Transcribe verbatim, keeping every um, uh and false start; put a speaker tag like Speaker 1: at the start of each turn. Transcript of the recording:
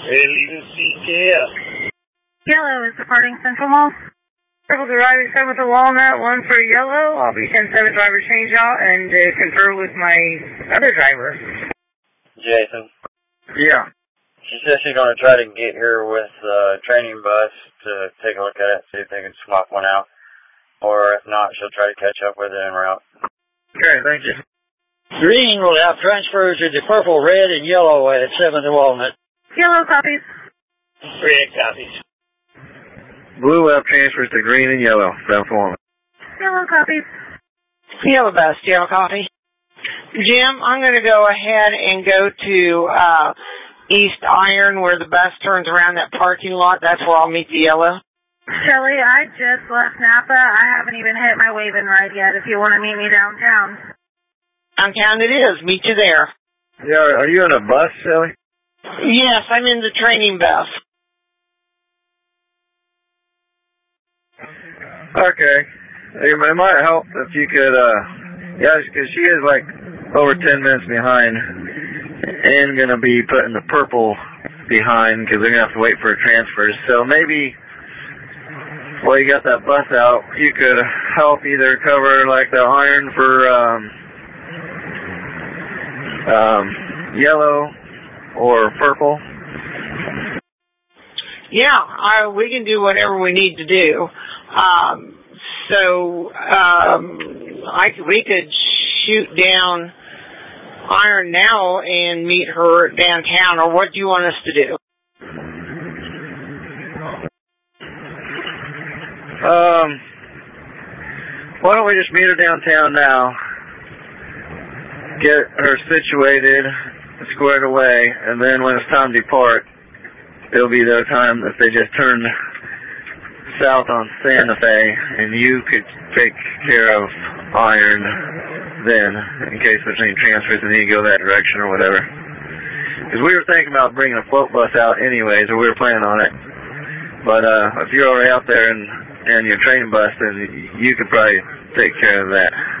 Speaker 1: Ready to C K F.
Speaker 2: Yellow is departing Central Mall. Circle to Riley seven with the Walnut, one for Yellow. I'll be ten seven driver change out and uh, confer with my other driver.
Speaker 3: Jason.
Speaker 1: Yeah.
Speaker 3: She says she's going to try to get here with a training bus to take a look at it, see if they can swap one out. Or if not, she'll try to catch up with it en route.
Speaker 1: Okay, thank you.
Speaker 4: Green will have transfers to the purple, red, and yellow at seven to Walnut.
Speaker 2: Yellow copies.
Speaker 1: Red copies.
Speaker 5: Blue will have transfers to green and yellow, seven to Walnut.
Speaker 2: Yellow copies.
Speaker 6: Yellow bus, yellow copy. Jim, I'm going to go ahead and go to uh, East Iron where the bus turns around that parking lot. That's where I'll meet the yellow.
Speaker 2: Shelly, I just left Napa. I haven't even hit my wave-in ride yet if you want to meet me downtown.
Speaker 6: Downtown it is. Meet you there.
Speaker 5: Yeah, are you in a bus, Shelly?
Speaker 6: Yes, I'm in the training bus.
Speaker 5: Okay. It might help if you could, uh, yeah, because she is like over ten minutes behind and going to be putting the purple behind because they're going to have to wait for a transfer. So maybe while you got that bus out, you could help either cover like the iron for um, um, yellow or purple.
Speaker 6: Yeah, I, we can do whatever we need to do. Um, so um, I, we could shoot down Iron now and meet her downtown, or what do you want us to do?
Speaker 5: Um, why don't we just meet her downtown now, get her situated, squared away, and then when it's time to depart, it'll be their time if they just turn south on Santa Fe, and you could take care of Iron then, in case there's any transfers and you go that direction or whatever. Because we were thinking about bringing a float bus out anyways, or we were planning on it. But uh, if you're already out there and, and your training bus, then you could probably take care of that.